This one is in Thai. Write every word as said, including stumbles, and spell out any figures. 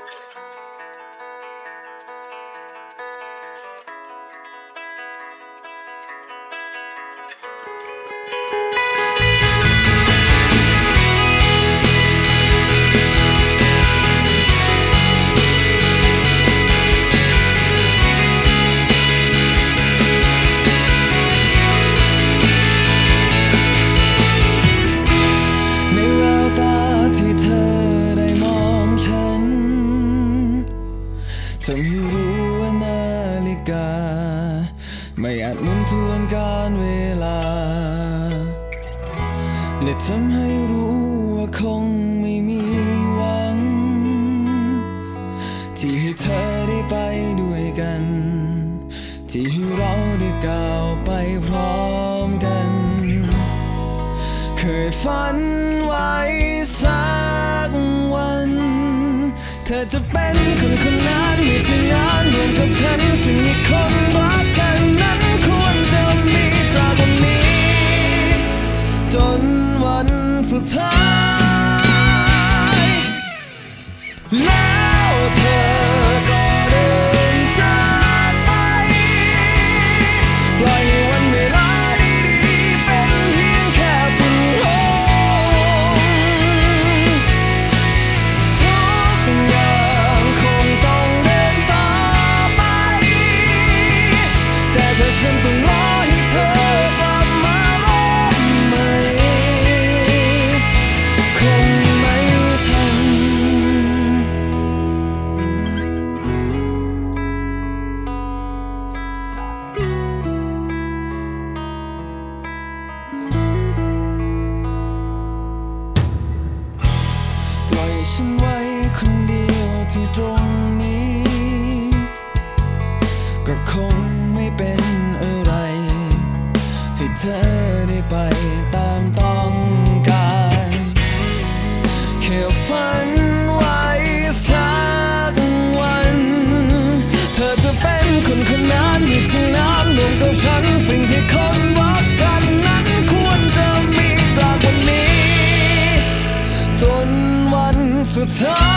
ทำให้รู้ว่านาฬิกาไม่อาจหมุนทวนการเวลาและทำให้รู้ว่าคงไม่มีหวังที่ให้เธอได้ไปด้วยกันที่ให้เราได้ก้าวไปพร้อมกันเคยฝันไว้สักวันเธอจะเป็นคนคนนั้นมีสิ่งนั้นรวมกับฉันสิ่งที่คนรักกันนั้นควรจะมีจากวันนี้จนวันสุดท้ายแล้วเธอก็เดินจากไปปล่อยให้วันเวลาดีๆเป็นเพียงแค่ฝุ่นลมทุกอย่างคงต้องเดินต่อไปแต่ถ้าฉันต้องรอให้เธอกลับมารักใหม่คงไม่ทันปล่อยฉันไว้คนเดียวที่ตรงนี้ก็คงไม่เป็นอะไรให้เธอได้ไปตามต้องการแค่ฝันไว้สักวันเธอจะเป็นคนคนนั้นมีสิ่งนั้นรวมกับฉันสิ่งที่คนรักกันนั้นควรจะมีจากวันนี้จนวันสุดท้าย